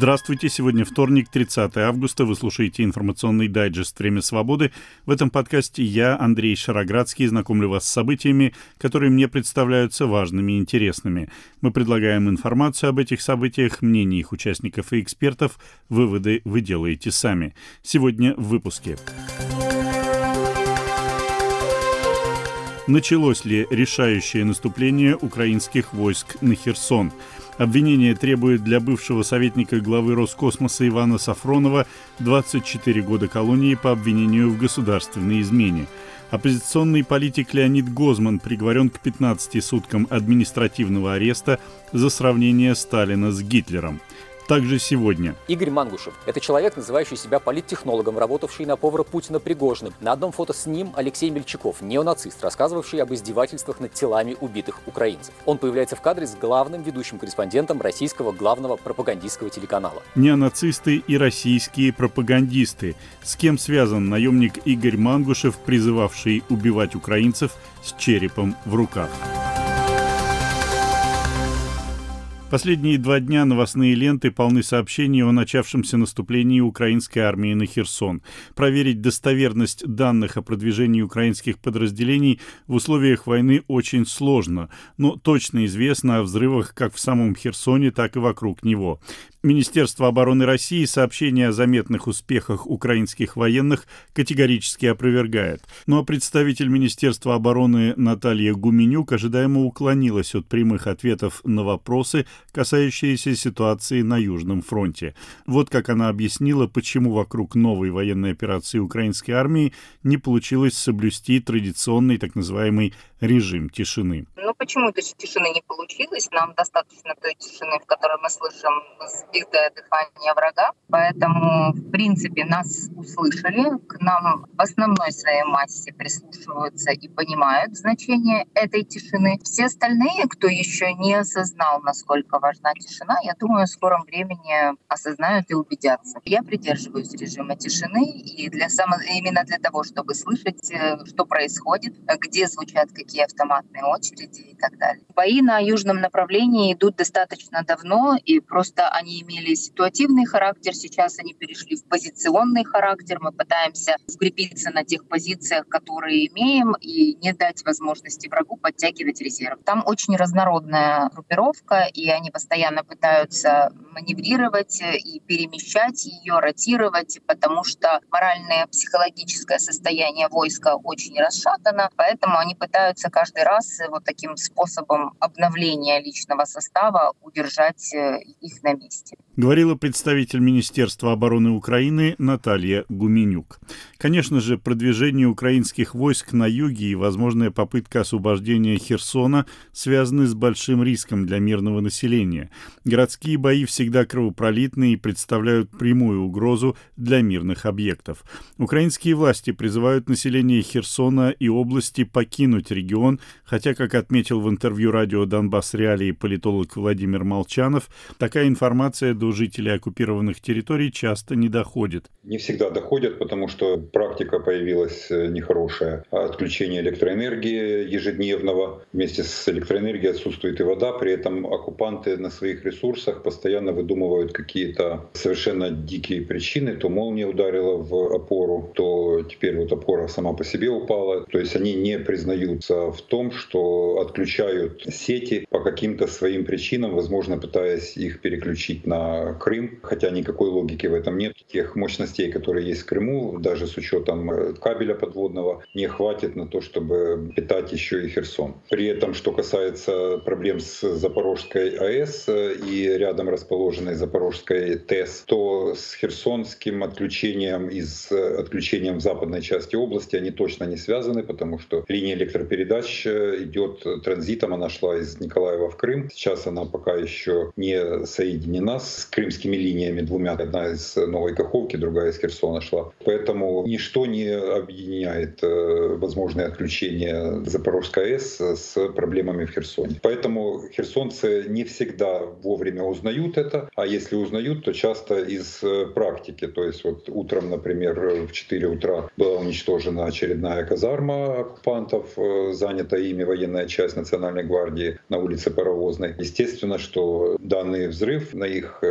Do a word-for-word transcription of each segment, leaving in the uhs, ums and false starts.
Здравствуйте, сегодня вторник, тридцатое августа, вы слушаете информационный дайджест «Время свободы». В этом подкасте я, Андрей Шароградский, знакомлю вас с событиями, которые мне представляются важными и интересными. Мы предлагаем информацию об этих событиях, мнения их участников и экспертов, выводы вы делаете сами. Сегодня в выпуске. Началось ли решающее наступление украинских войск на Херсон? Обвинение требует для бывшего советника главы Роскосмоса Ивана Сафронова двадцать четыре года колонии по обвинению в государственной измене. Оппозиционный политик Леонид Гозман приговорен к пятнадцати суткам административного ареста за сравнение Сталина с Гитлером. Также сегодня. Игорь Мангушев. Это человек, называющий себя политтехнологом, работавший на повара Путина Пригожиным. На одном фото с ним Алексей Мельчаков, неонацист, рассказывавший об издевательствах над телами убитых украинцев. Он появляется в кадре с главным ведущим корреспондентом российского главного пропагандистского телеканала. Неонацисты и российские пропагандисты. С кем связан наемник Игорь Мангушев, призывавший убивать украинцев с черепом в руках? Последние два дня новостные ленты полны сообщений о начавшемся наступлении украинской армии на Херсон. Проверить достоверность данных о продвижении украинских подразделений в условиях войны очень сложно, но точно известно о взрывах как в самом Херсоне, так и вокруг него. Министерство обороны России сообщения о заметных успехах украинских военных категорически опровергает. Ну а представитель Министерства обороны Наталья Гуменюк ожидаемо уклонилась от прямых ответов на вопросы, касающиеся ситуации на Южном фронте. Вот как она объяснила, почему вокруг новой военной операции украинской армии не получилось соблюсти традиционный так называемый режим тишины. Ну почему этой тишины не получилось? Нам достаточно той тишины, в которой мы слышим сбитое дыхание врага. Поэтому, в принципе, нас услышали. К нам в основной своей массе прислушиваются и понимают значение этой тишины. Все остальные, кто еще не осознал, насколько важна тишина, я думаю, в скором времени осознают и убедятся. Я придерживаюсь режима тишины и для само... именно для того, чтобы слышать, что происходит, где звучат какие автоматные очереди и так далее. Бои на южном направлении идут достаточно давно, и просто они имели ситуативный характер, сейчас они перешли в позиционный характер. Мы пытаемся укрепиться на тех позициях, которые имеем, и не дать возможности врагу подтягивать резерв. Там очень разнородная группировка, и они постоянно пытаются маневрировать и перемещать ее, ротировать, потому что моральное, психологическое состояние войска очень расшатано, поэтому они пытаются каждый раз вот таким способом обновления личного состава удержать их на месте. Говорила представитель Министерства обороны Украины Наталья Гуменюк. Конечно же, продвижение украинских войск на юге и возможная попытка освобождения Херсона связаны с большим риском для мирного населения. Городские бои всегда кровопролитны и представляют прямую угрозу для мирных объектов. Украинские власти призывают население Херсона и области покинуть регион, хотя, как отметил в интервью радио «Донбасс Реалии» политолог Владимир Молчанов, такая информация до жителей оккупированных территорий часто не доходит. Не всегда доходят, потому что практика появилась нехорошая. Отключение электроэнергии ежедневного. Вместе с электроэнергией отсутствует и вода. При этом оккупанты на своих ресурсах постоянно выдумывают какие-то совершенно дикие причины. То молния ударила в опору, то теперь вот опора сама по себе упала. То есть они не признаются в том, что отключают сети по каким-то своим причинам, возможно, пытаясь их переключить на Крым, хотя никакой логики в этом нет. Тех мощностей, которые есть в Крыму, даже с учетом кабеля подводного, не хватит на то, чтобы питать еще и Херсон. При этом, что касается проблем с Запорожской АЭС и рядом расположенной Запорожской ТЭС, то с херсонским отключением и с отключением в западной части области они точно не связаны, потому что линия электропередач идет транзитом, она шла из Николаева в Крым. Сейчас она пока еще не соединена с крымскими линиями двумя. Одна из Новой Каховки, другая из Херсона шла. Поэтому ничто не объединяет возможное отключение Запорожской АЭС с проблемами в Херсоне. Поэтому херсонцы не всегда вовремя узнают это, а если узнают, то часто из практики. То есть вот утром, например, в четыре утра была уничтожена очередная казарма оккупантов, занята ими военная часть Национальной гвардии на улице Паровозной. Естественно, что данный взрыв на их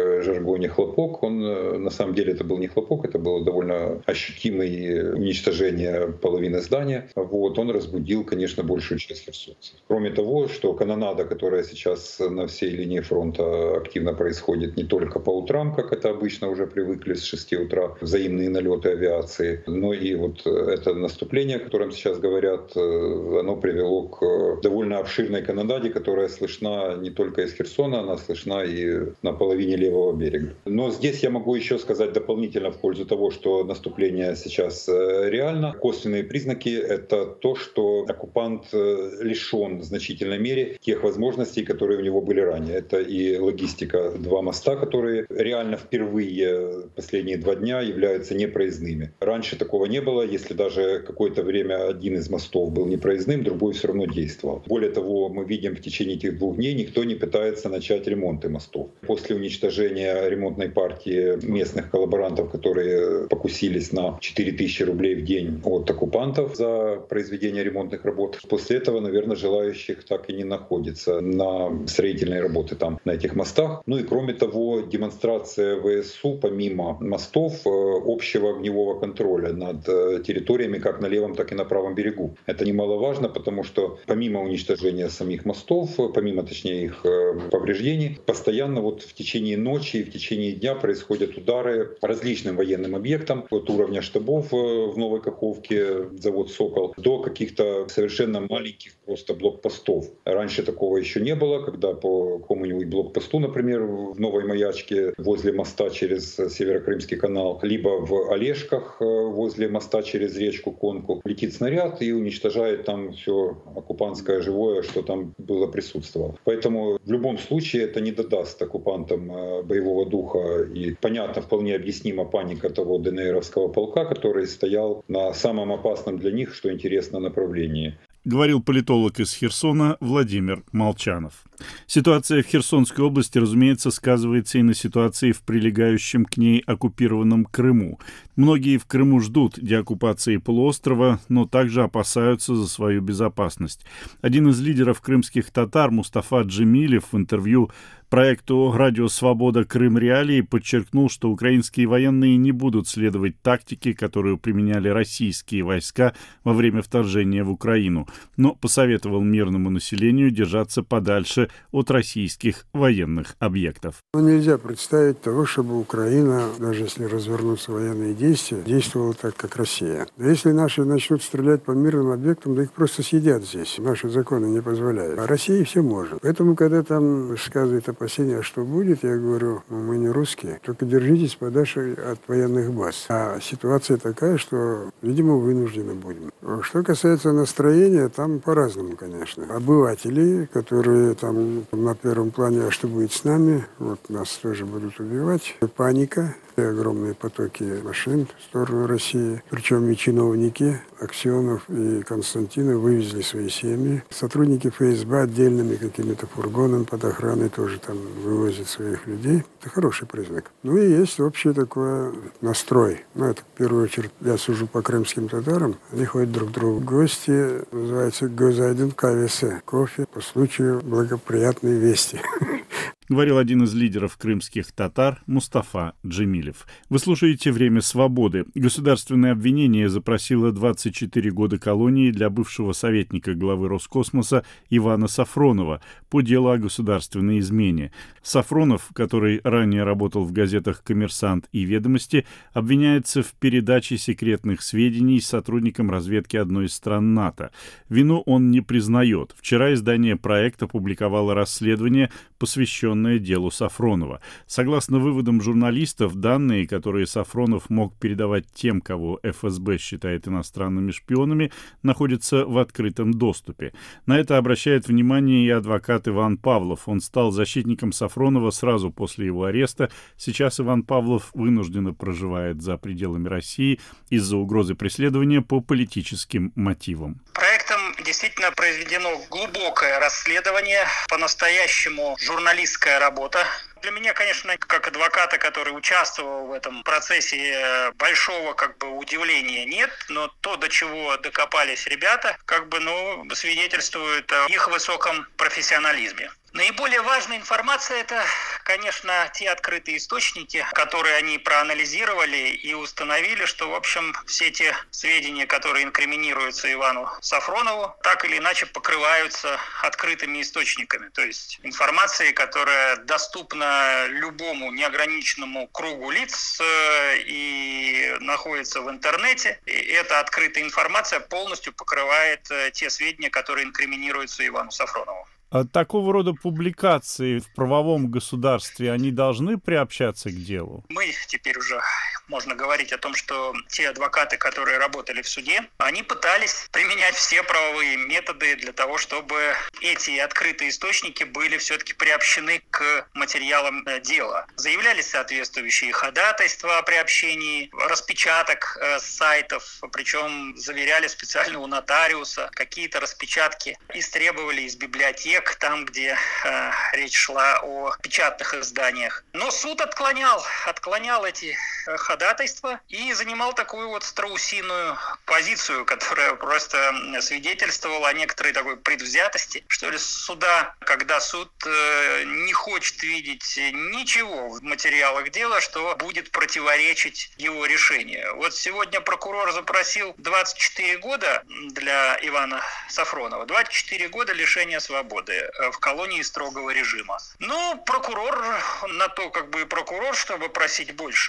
жаргоне хлопок, он на самом деле это был не хлопок, это было довольно ощутимое уничтожение половины здания. Вот, он разбудил, конечно, большую часть херсонцев. Кроме того, что канонада, которая сейчас на всей линии фронта активно происходит не только по утрам, как это обычно уже привыкли с шести утра, взаимные налеты авиации, но и вот это наступление, о котором сейчас говорят, оно привело к довольно обширной канонаде, которая слышна не только из Херсона, она слышна и на половине левого берега. Но здесь я могу еще сказать дополнительно в пользу того, что наступление сейчас реально. Косвенные признаки — это то, что оккупант лишен в значительной мере тех возможностей, которые у него были ранее. Это и логистика. Два моста, которые реально впервые последние два дня являются непроездными. Раньше такого не было. Если даже какое-то время один из мостов был непроездным, другой все равно действовал. Более того, мы видим, в течение этих двух дней никто не пытается начать ремонты мостов. После уничтожения ремонтной партии местных коллаборантов, которые покусились на четыре тысячи рублей в день от оккупантов за произведение ремонтных работ, после этого, наверное, желающих так и не находится на строительные работы там, на этих мостах. Ну и кроме того, демонстрация ВСУ, помимо мостов, общего огневого контроля над территориями как на левом, так и на правом берегу. Это немаловажно, потому что помимо уничтожения самих мостов, помимо, точнее, их повреждений, постоянно вот в течение ночи и в течение дня происходят удары по различным военным объектам, от уровня штабов в Новой Каховке, завод «Сокол», до каких-то совершенно маленьких просто блокпостов. Раньше такого еще не было, когда по какому-нибудь блокпосту, например, в Новой Маячке возле моста через Северокрымский канал, либо в Олежках возле моста через речку Конку летит снаряд и уничтожает там все оккупантское живое, что там было присутствовало. Поэтому в любом случае это не додаст оккупантам боевого духа, и понятно, вполне объяснима паника того ДНРовского полка, который стоял на самом опасном для них, что интересно, направлении. Говорил политолог из Херсона Владимир Молчанов. Ситуация в Херсонской области, разумеется, сказывается и на ситуации в прилегающем к ней оккупированном Крыму. Многие в Крыму ждут деоккупации полуострова, но также опасаются за свою безопасность. Один из лидеров крымских татар Мустафа Джемилев в интервью проекту «Радио Свобода. Крым. Реалии» подчеркнул, что украинские военные не будут следовать тактике, которую применяли российские войска во время вторжения в Украину, но посоветовал мирному населению держаться подальше от российских военных объектов. Нельзя представить того, чтобы Украина, даже если развернутся военные действия, действовала так, как Россия. Но если наши начнут стрелять по мирным объектам, да их просто съедят здесь. Наши законы не позволяют. А Россия все может. Поэтому, когда там высказывают опасения, что будет, я говорю, ну, мы не русские, только держитесь подальше от военных баз. А ситуация такая, что, видимо, вынуждены будем. Что касается настроения, там по-разному, конечно. Обыватели, которые там на первом плане, а что будет с нами, вот нас тоже будут убивать. Паника, и огромные потоки машин в сторону России. Причем и чиновники Аксенов и Константинов вывезли свои семьи. Сотрудники ФСБ отдельными какими-то фургонами под охраной тоже там вывозят своих людей. Это хороший признак. Ну и есть общий такой настрой. Ну, это в первую очередь я сужу по крымским татарам. Они ходят друг к другу в гости. Называется «Гозайден кавесе». Кофе по случаю благоприятной вести. Говорил один из лидеров крымских татар Мустафа Джемилев. Вы слушаете «Время свободы». Государственное обвинение запросило двадцать четыре года колонии для бывшего советника главы Роскосмоса Ивана Сафронова по делу о государственной измене. Сафронов, который ранее работал в газетах «Коммерсант» и «Ведомости», обвиняется в передаче секретных сведений сотрудникам разведки одной из стран НАТО. Вину он не признает. Вчера издание «Проект» опубликовало расследование, посвященное делу Сафронова. Согласно выводам журналистов, данные, которые Сафронов мог передавать тем, кого эф эс бэ считает иностранными шпионами, находятся в открытом доступе. На это обращает внимание и адвокат Иван Павлов. Он стал защитником Сафронова сразу после его ареста. Сейчас Иван Павлов вынужденно проживает за пределами России из-за угрозы преследования по политическим мотивам. Проектом действительно произведено глубокое расследование, по-настоящему журналистская работа. Для меня, конечно, как адвоката, который участвовал в этом процессе, большого как бы удивления нет, но то, до чего докопались ребята, как бы, ну, свидетельствует о их высоком профессионализме. Наиболее важная информация – это, конечно, те открытые источники, которые они проанализировали и установили, что, в общем, все те сведения, которые инкриминируются Ивану Сафронову, так или иначе покрываются открытыми источниками. То есть информацией, которая доступна любому неограниченному кругу лиц и находится в интернете. И эта открытая информация полностью покрывает те сведения, которые инкриминируются Ивану Сафронову. А такого рода публикации в правовом государстве, они должны приобщаться к делу? Мы теперь уже можно говорить о том, что те адвокаты, которые работали в суде, они пытались применять все правовые методы для того, чтобы эти открытые источники были все-таки приобщены к материалам дела. Заявлялись соответствующие ходатайства о приобщении, распечаток э, сайтов, причем заверяли специально у нотариуса. Какие-то распечатки истребовали из библиотек, там, где э, речь шла о печатных изданиях. Но суд отклонял, отклонял эти э, ходатайства и занимал такую вот страусиную позицию, которая просто свидетельствовала о некоторой такой предвзятости, что ли, суда, когда суд э, не хочет видеть ничего в материалах дела, что будет противоречить его решению. Вот сегодня прокурор запросил двадцать четыре года для Ивана Сафронова, двадцать четыре года лишения свободы в колонии строгого режима. Ну, прокурор на то, как бы прокурор, чтобы просить больше.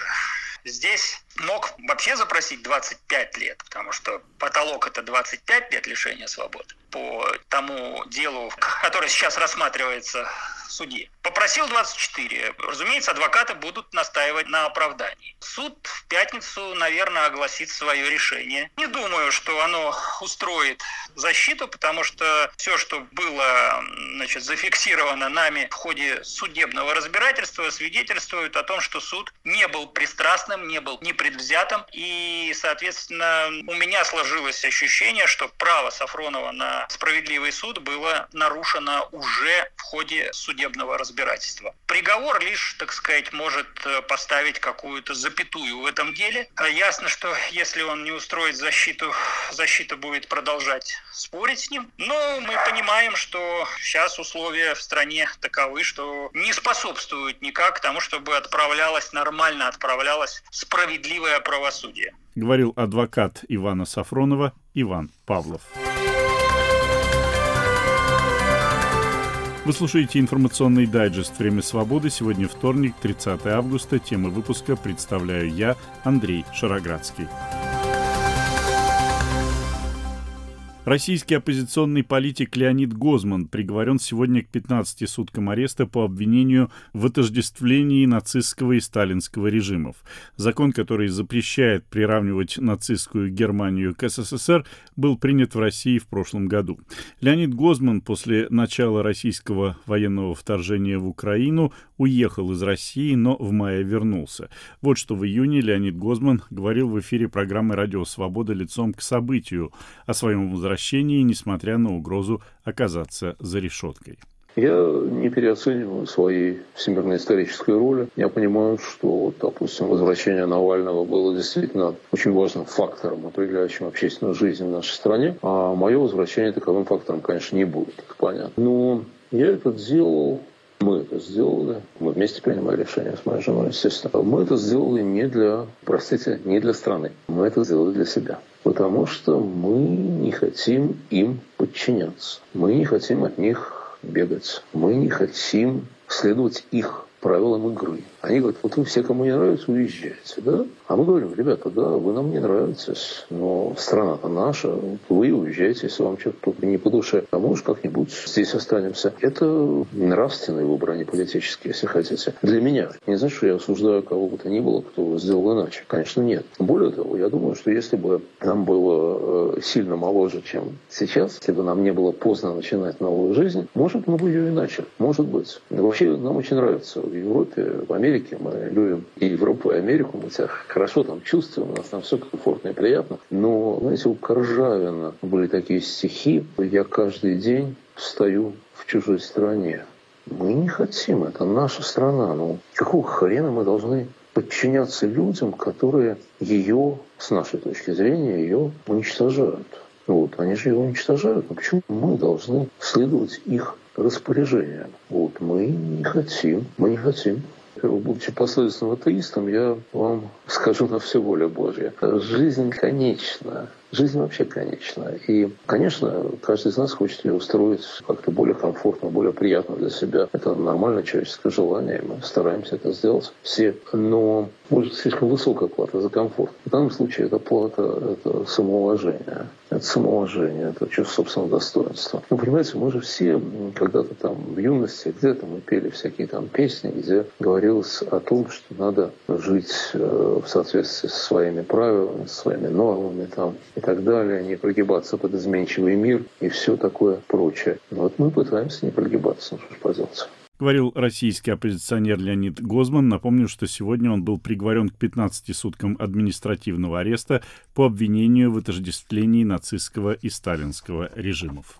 Здесь мог вообще запросить двадцать пять лет, потому что потолок – это двадцать пять лет лишения свободы по тому делу, которое сейчас рассматривается в суде. Попросил двадцать четыре. Разумеется, адвокаты будут настаивать на оправдании. Суд в пятницу, наверное, огласит свое решение. Не думаю, что оно устроит защиту, потому что все, что было, значит, зафиксировано нами в ходе судебного разбирательства, свидетельствует о том, что суд не был пристрастным, не был непредвзятым. И, соответственно, у меня сложилось ощущение, что право Сафронова на справедливый суд было нарушено уже в ходе судебного разбирательства. Приговор лишь, так сказать, может поставить какую-то запятую в этом деле. Ясно, что если он не устроит защиту, защита будет продолжать спорить с ним. Но мы понимаем, что сейчас условия в стране таковы, что не способствуют никак тому, чтобы отправлялось, нормально отправлялось справедливое правосудие. Говорил адвокат Ивана Сафронова Иван Павлов. Вы слушаете информационный дайджест «Время свободы». Сегодня вторник, тридцатое августа. Темы выпуска представляю я, Андрей Шароградский. Российский оппозиционный политик Леонид Гозман приговорен сегодня к пятнадцати суткам ареста по обвинению в отождествлении нацистского и сталинского режимов. Закон, который запрещает приравнивать нацистскую Германию к СССР, был принят в России в прошлом году. Леонид Гозман после начала российского военного вторжения в Украину уехал из России, но в мае вернулся. Вот что в июне Леонид Гозман говорил в эфире программы «Радио Свобода» лицом к событию о своем возвращении, несмотря на угрозу оказаться за решеткой. Я не переоцениваю своей всемирно-исторической роли. Я понимаю, что, допустим, возвращение Навального было действительно очень важным фактором, определяющим общественную жизнь в нашей стране. А мое возвращение таковым фактором, конечно, не будет, это понятно. Но я это сделал, мы это сделали, мы вместе принимали решение с моей женой, естественно. Мы это сделали не для, простите, не для страны. Мы это сделали для себя. Потому что мы не хотим им подчиняться. Мы не хотим от них бегать. Мы не хотим следовать их правилам игры. Они говорят, вот вы все, кому не нравится, уезжаете, да? А мы говорим, ребята, да, вы нам не нравитесь, но страна-то наша, вы уезжаете, если вам что-то тут не по душе, а мы уж как-нибудь здесь останемся. Это нравственный выбор, а не политический, если хотите. Для меня. Не значит, что я осуждаю кого бы то ни было, кто сделал иначе. Конечно, нет. Более того, я думаю, что если бы нам было сильно моложе, чем сейчас, если бы нам не было поздно начинать новую жизнь, может, мы бы ее и начали. Может быть. Вообще, нам очень нравится в Европе, в Америке. Мы любим и Европу, и Америку. Мы себя хорошо там чувствуем, у нас там все комфортно и приятно. Но, знаете, у Коржавина были такие стихи. Я каждый день встаю в чужой стране. Мы не хотим, это наша страна. Ну, какого хрена мы должны подчиняться людям, которые ее, с нашей точки зрения, ее уничтожают? Вот, они же ее уничтожают. Но почему мы должны следовать их распоряжениям. Вот мы не хотим, мы не хотим. Будучи последовательным атеистом, я вам скажу на все воля Божья. Жизнь конечна. Жизнь вообще конечна. И, конечно, каждый из нас хочет ее устроить как-то более комфортно, более приятно для себя. Это нормальное человеческое желание, и мы стараемся это сделать все. Но может слишком высокая плата за комфорт. В данном случае эта плата – это самоуважение. Это самоуважение, это чувство собственного достоинства. Ну, понимаете, мы же все когда-то там в юности, где-то мы пели всякие там песни, где говорилось о том, что надо жить в соответствии со своими правилами, со своими нормами там, и так далее, не прогибаться под изменчивый мир и все такое прочее. Но вот мы пытаемся не прогибаться, ну что ж поделать. Говорил российский оппозиционер Леонид Гозман. Напомню, что сегодня он был приговорен к пятнадцати суткам административного ареста по обвинению в отождествлении нацистского и сталинского режимов.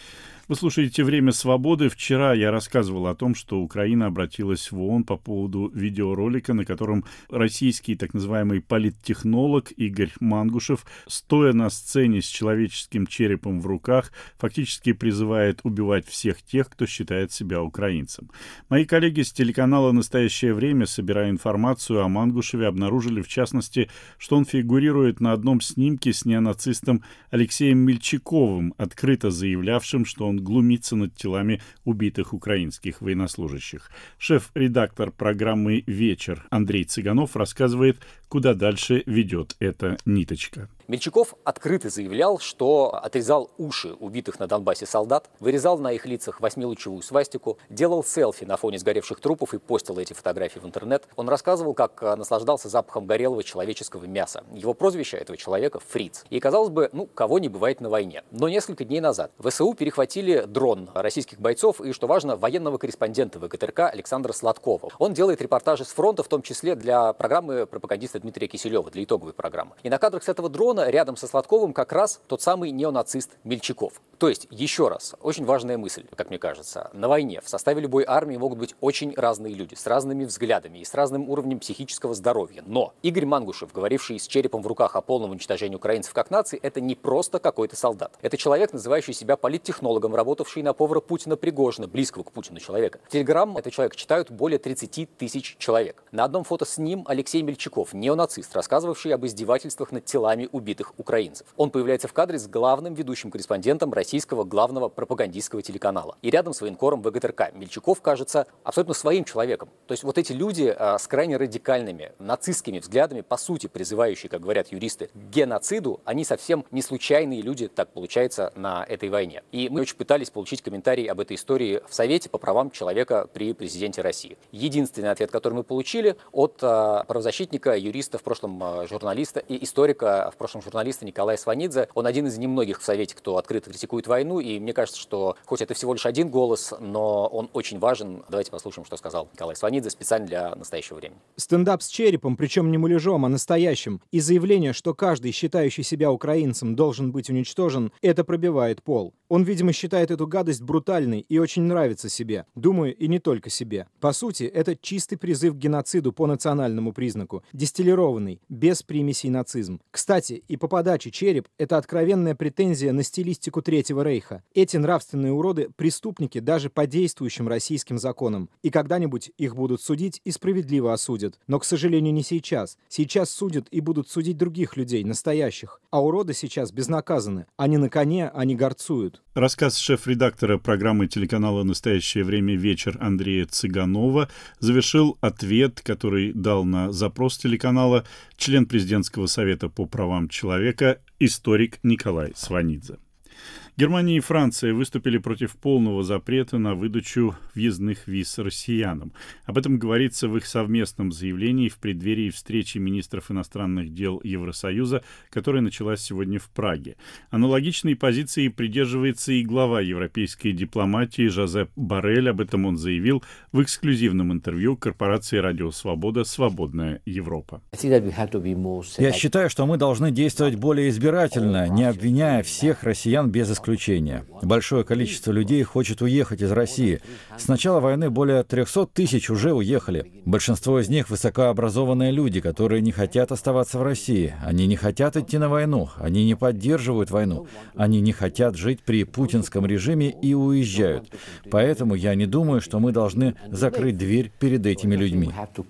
Вы слушаете «Время свободы». Вчера я рассказывал о том, что Украина обратилась в ООН по поводу видеоролика, на котором российский так называемый политтехнолог Игорь Мангушев, стоя на сцене с человеческим черепом в руках, фактически призывает убивать всех тех, кто считает себя украинцем. Мои коллеги с телеканала «Настоящее время», собирая информацию о Мангушеве, обнаружили, в частности, что он фигурирует на одном снимке с неонацистом Алексеем Мельчаковым, открыто заявлявшим, что он глумится над телами убитых украинских военнослужащих. Шеф-редактор программы «Вечер» Андрей Цыганов рассказывает, куда дальше ведет эта ниточка. Мельчаков открыто заявлял, что отрезал уши убитых на Донбассе солдат, вырезал на их лицах восьмилучевую свастику, делал селфи на фоне сгоревших трупов и постил эти фотографии в интернет. Он рассказывал, как наслаждался запахом горелого человеческого мяса. Его прозвище этого человека — Фриц. И, казалось бы, ну, кого не бывает на войне. Но несколько дней назад ВСУ перехватили дрон российских бойцов и, что важно, военного корреспондента ВГТРК Александра Сладкова. Он делает репортажи с фронта, в том числе для программы пропагандиста Дмитрия Киселева, для итоговой программы. И на кадрах с этого дрона рядом со Сладковым как раз тот самый неонацист Мельчаков. То есть, еще раз, очень важная мысль, как мне кажется. На войне в составе любой армии могут быть очень разные люди, с разными взглядами и с разным уровнем психического здоровья. Но Игорь Мангушев, говоривший с черепом в руках о полном уничтожении украинцев как нации, это не просто какой-то солдат. Это человек, называющий себя политтехнологом, работавший на повара Путина Пригожина, близкого к Путину человека. В Телеграм этого человека читают более тридцати тысяч человек. На одном фото с ним Алексей Мельчаков, неонацист, рассказывавший об издевательствах над телами убитых украинцев. Он появляется в кадре с главным ведущим корреспондентом российского главного пропагандистского телеканала. И рядом с военкором ВГТРК Мельчаков кажется абсолютно своим человеком. То есть вот эти люди а, с крайне радикальными нацистскими взглядами, по сути призывающие, как говорят юристы, к геноциду, они совсем не случайные люди, так получается, на этой войне. И мы очень пытались получить комментарий об этой истории в Совете по правам человека при президенте России. Единственный ответ, который мы получили от а, правозащитника, юриста, в прошлом а, журналиста и историка, в прошлом журналиста Николая Сванидзе. Он один из немногих в Совете, кто открыто критикует войну, и мне кажется, что хоть это всего лишь один голос, но он очень важен. Давайте послушаем, что сказал Николай Сванидзе специально для настоящего времени. Стендап с черепом, причем не муляжом, а настоящим, и заявление, что каждый, считающий себя украинцем, должен быть уничтожен, это пробивает пол. Он, видимо, считает эту гадость брутальной и очень нравится себе. Думаю, и не только себе. По сути, это чистый призыв к геноциду по национальному признаку, дистиллированный, без примесей нацизм. Кстати, и по подаче «Череп» — это откровенная претензия на стилистику Третьего Рейха. Эти нравственные уроды — преступники даже по действующим российским законам. И когда-нибудь их будут судить и справедливо осудят. Но, к сожалению, не сейчас. Сейчас судят и будут судить других людей, настоящих. А уроды сейчас безнаказаны. Они на коне, они горцуют. Рассказ шеф-редактора программы телеканала «Настоящее время. Вечер» Андрея Цыганова завершил ответ, который дал на запрос телеканала член президентского совета по правам человека, историк Николай Сванидзе. Германия и Франция выступили против полного запрета на выдачу въездных виз россиянам. Об этом говорится в их совместном заявлении в преддверии встречи министров иностранных дел Евросоюза, которая началась сегодня в Праге. Аналогичной позиции придерживается и глава европейской дипломатии Жозеп Боррель. Об этом он заявил в эксклюзивном интервью корпорации «Радио Свобода. Свободная Европа». Я считаю, что мы должны действовать более избирательно, не обвиняя всех россиян без исключения исключения. Большое количество людей хочет уехать из России. С начала войны более трехсот тысяч уже уехали. Большинство из них высокообразованные люди, которые не хотят оставаться в России. Они не хотят идти на войну. Они не поддерживают войну. Они не хотят жить при путинском режиме и уезжают. Поэтому я не думаю, что мы должны закрыть дверь перед этими людьми.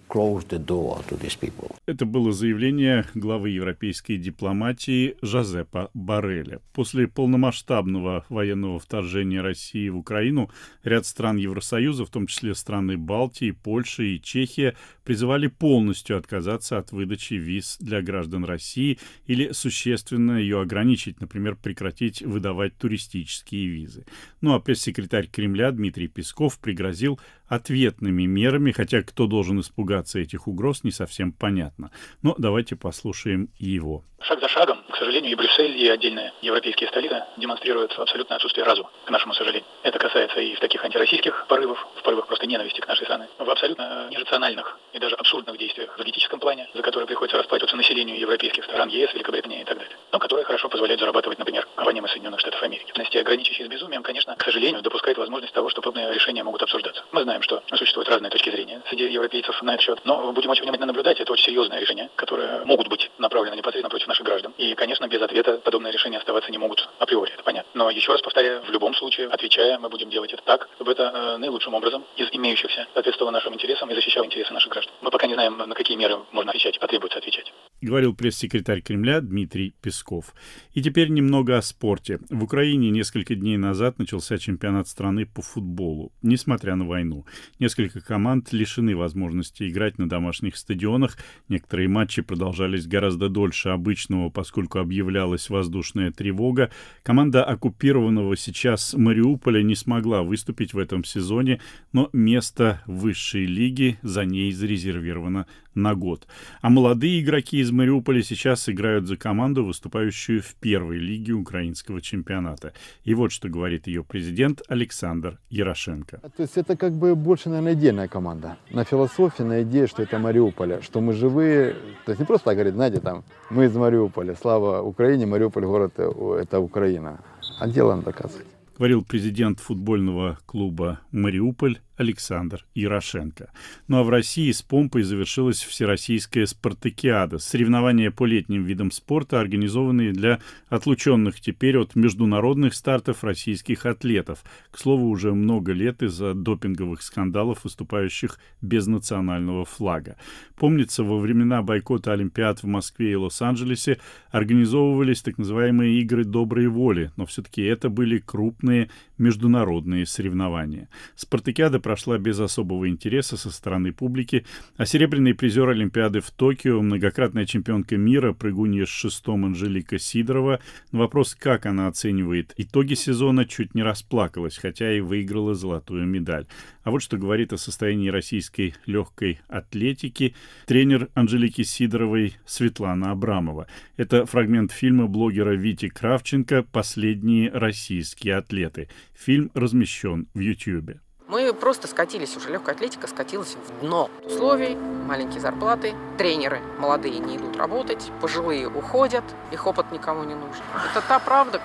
Это было заявление главы европейской дипломатии Жозепа Борреля. После полномасштабного военного вторжения России в Украину ряд стран Евросоюза, в том числе страны Балтии, Польша и Чехия, призывали полностью отказаться от выдачи виз для граждан России или существенно ее ограничить, например, прекратить выдавать туристические визы. Ну а пресс-секретарь Кремля Дмитрий Песков пригрозил ответными мерами, хотя кто должен испугаться этих угроз, не совсем понятно. Но давайте послушаем его. Шаг за шагом, к сожалению, и Брюссель, и отдельные европейские столицы демонстрируют абсолютное отсутствие разума, к нашему сожалению. Это касается и в таких антироссийских порывах, в порывах просто ненависти к нашей стране, в абсолютно нерациональных и даже абсурдных действиях в политическом плане, за которые приходится расплачиваться населению европейских стран, ЕС, Великобритании и так далее, но которые хорошо позволяют зарабатывать, например, компаниям из Соединенных Штатов Америки. Ограничившие с безумием, конечно, к сожалению, допускает возможность того, что подобные решения могут обсуждаться. Мы знаем, что существуют разные точки зрения среди европейцев на этот счет, но будем очень внимательно наблюдать. Это очень серьезное решение, которое могут быть направлены непосредственно против наших граждан. И, конечно, без ответа подобные решения оставаться не могут априори, это понятно. Но еще раз повторяю, в любом случае, отвечая, мы будем делать это так, чтобы это э, наилучшим образом из имеющихся соответствовало нашим интересам и защищало интересы наших граждан. Мы пока не знаем, на какие меры можно отвечать, потребуется отвечать. Говорил пресс-секретарь Кремля Дмитрий Песков. И теперь немного о спорте. В Украине несколько дней назад начался чемпионат страны по футболу, несмотря на войну. Несколько команд лишены возможности играть на домашних стадионах. Некоторые матчи продолжались гораздо дольше обычного, поскольку объявлялась воздушная тревога. Команда оккупированного сейчас Мариуполя не смогла выступить в этом сезоне, но место в высшей лиге за ней зарезервировано на год. А молодые игроки из Мариуполя сейчас играют за команду, выступающую в первой лиге украинского чемпионата. И вот что говорит ее президент Александр Ярошенко. То есть это как бы больше, наверное, отдельная команда. На философии, на идее, что это Мариуполя, что мы живые. То есть не просто так говорить, знаете, там, мы из Мариуполя, слава Украине, Мариуполь город это Украина. А делаем доказывать. Говорил президент футбольного клуба «Мариуполь» Александр Ярошенко. Ну а в России с помпой завершилась всероссийская спартакиада. Соревнования по летним видам спорта, организованные для отлученных теперь от международных стартов российских атлетов. К слову, уже много лет из-за допинговых скандалов, выступающих без национального флага. Помнится, во времена бойкота Олимпиад в Москве и Лос-Анджелесе организовывались так называемые игры доброй воли, но все-таки это были крупные международные соревнования. Спартакиада прошла без особого интереса со стороны публики, а серебряный призер Олимпиады в Токио, многократная чемпионка мира, прыгунья с шестом Анжелика Сидорова, на вопрос, как она оценивает итоги сезона, чуть не расплакалась, хотя и выиграла золотую медаль. А вот что говорит о состоянии российской легкой атлетики тренер Анжелики Сидоровой Светлана Абрамова. Это фрагмент фильма блогера Вити Кравченко «Последние российские атлеты». Фильм размещен в Ютьюбе. Мы просто скатились уже, легкая атлетика скатилась в дно условий, маленькие зарплаты, тренеры молодые не идут работать, пожилые уходят, их опыт никому не нужен. Это та правда,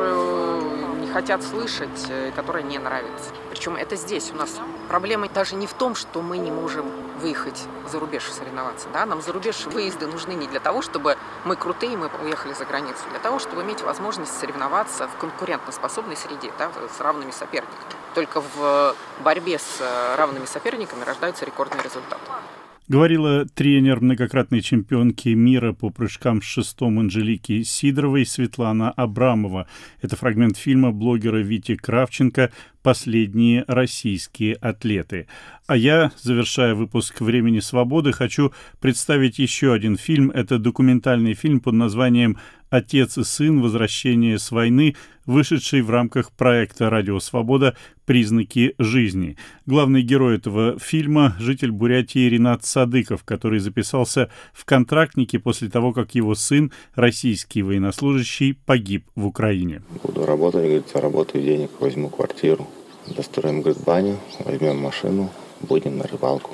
которую не хотят слышать, которая не нравится. Причем это здесь у нас проблема даже не в том, что мы не можем выехать за рубеж соревноваться. Да? Нам за рубеж выезды нужны не для того, чтобы мы крутые, мы уехали за границу, для того, чтобы иметь возможность соревноваться в конкурентоспособной среде, да, с равными соперниками. Только в борьбе с равными соперниками рождаются рекордные результаты. Говорила тренер многократной чемпионки мира по прыжкам с шестом Анжелики Сидоровой Светлана Абрамова. Это фрагмент фильма блогера Вити Кравченко «Последние российские атлеты». А я, завершая выпуск «Времени свободы», хочу представить еще один фильм. Это документальный фильм под названием «Отец и сын. Возвращение с войны», вышедший в рамках проекта «Радио Свобода. Признаки жизни». Главный герой этого фильма — житель Бурятии Ринат Садыков, который записался в контрактнике после того, как его сын, российский военнослужащий, погиб в Украине. Буду работать, говорит, заработаю денег, возьму квартиру, достроим, говорит, баню, возьмем машину, будем на рыбалку,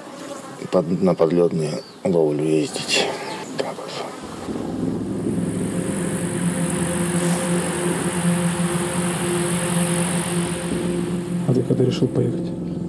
под, на подледную ловлю ездить. Так вот. мысли, когда решил поехать?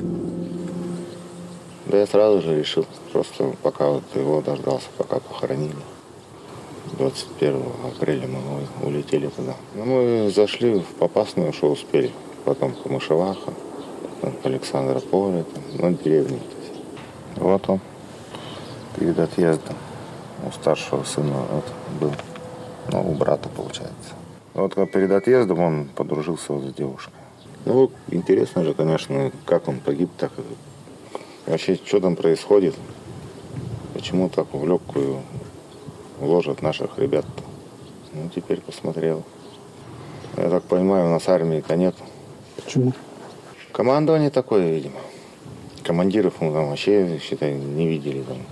Да я сразу же решил, просто пока вот его дождался, пока похоронили. двадцать первого апреля мы улетели туда. Ну, мы зашли в Попасную, что успели. Потом по Мышеваха, там, по Александрополе, там, ну, деревни. Вот он перед отъездом у старшего сына вот, был, ну, у брата, получается. Вот перед отъездом он подружился вот с девушкой. Ну, интересно же, конечно, как он погиб, так вообще, что там происходит, почему так в легкую ложат наших ребят-то. Ну, теперь посмотрел. Я так понимаю, у нас армии-то нет. Почему? Командование такое, видимо. Командиров мы там вообще, считай, не видели там.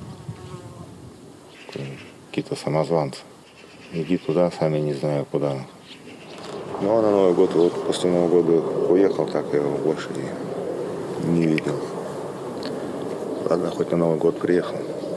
Какие-то самозванцы. Иди туда, сами не знаю куда. Ну, а на Новый год, вот после Нового года уехал, так я его больше не, не видел. Ладно, хоть на Новый год приехал.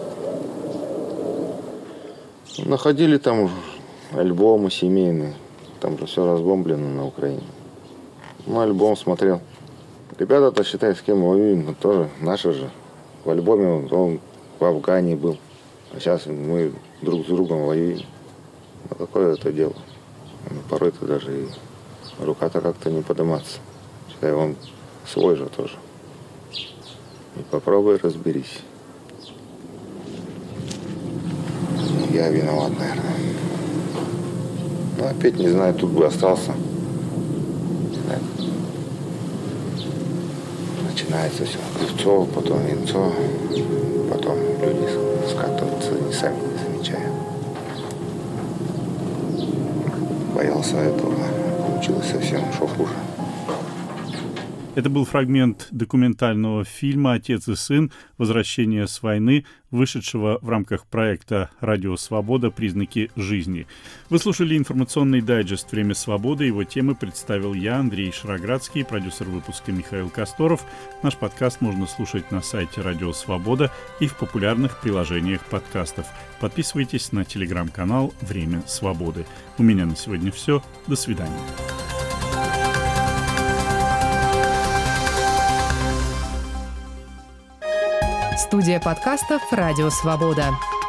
Находили там альбомы семейные. Там же все разбомблено на Украине. Ну, альбом смотрел. Ребята-то, считай, с кем мы воюем, ну, тоже наши же. В альбоме он, он в Афгане был. А сейчас мы друг с другом воюем. Ну, какое это дело? Порой-то даже и рука-то как-то не подниматься. Считай, он свой же тоже. И попробуй разберись. Я виноват, наверное. Ну, опять не знаю, тут бы остался. Начинается все. Кривцов, потом Венцо, потом люди скатываются, не сами не замечая. Боялся этого, получилось совсем что хуже. Это был фрагмент документального фильма «Отец и сын. Возвращение с войны», вышедшего в рамках проекта «Радио Свобода. Признаки жизни». Вы слушали информационный дайджест «Время свободы». Его темы представил я, Андрей Шароградский, продюсер выпуска Михаил Косторов. Наш подкаст можно слушать на сайте «Радио Свобода» и в популярных приложениях подкастов. Подписывайтесь на телеграм-канал «Время свободы». У меня на сегодня все. До свидания. Студия подкастов «Радио Свобода».